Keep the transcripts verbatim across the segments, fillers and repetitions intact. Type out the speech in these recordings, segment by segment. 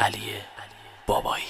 علی بابایی.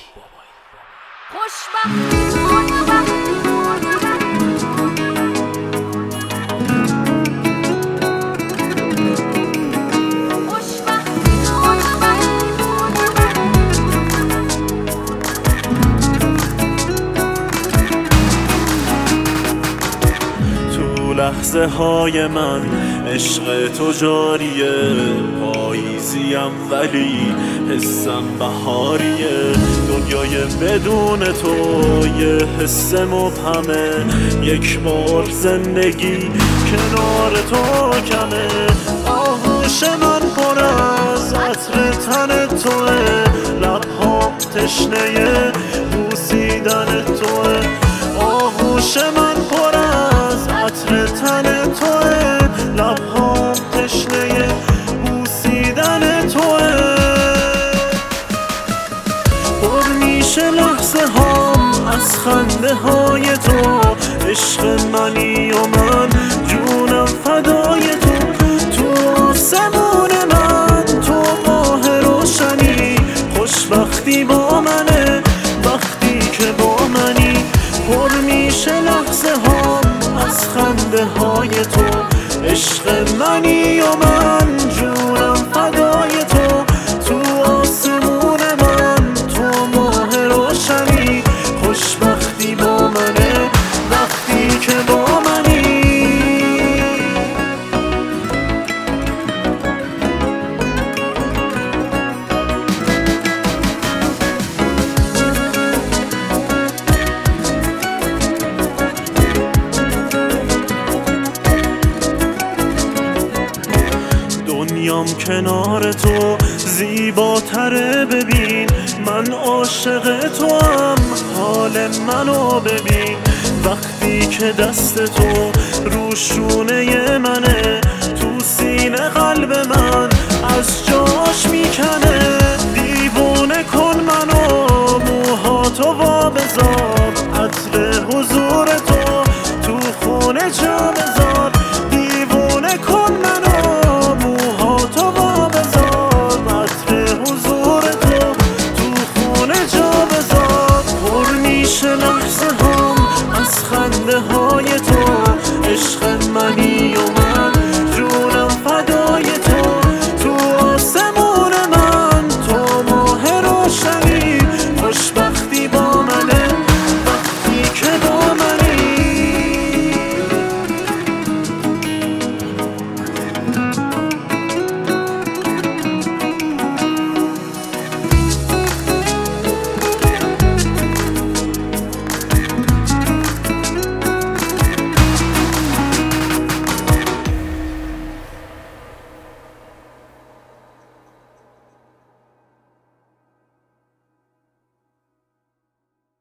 تو لحظه های من عشق تو جاریه، پاییزیم ولی حسم بهاریه. دنیای بدون تو یه حس مبهمه، یک بار زندگی کنار تو کمه. آغوش من پر از عطر تن توه، لبهام تشنه بوسیدن توه. آغوش من پر از عطر تن توه، لبهام تشنه بوسیدن توه. پر میشه لحظه هام از خنده های تو، عشق منی و من جونم فدای تو. تو آسمون من تو ماه روشنی، خوشبختی با منه وقتی که با منی. پر میشه لحظه هام از خنده های تو، عشق منی و من جونم فدای تو. تو آسمون من تو ماه روشنی، خوشبختی با منه وقتی که با منی. دنیام کنار تو زیباتره، ببین من عاشق تو هم، حال منو ببین. وقتی که دست تو رو شونه منه، تو سینه قلب من از جاش میکنه.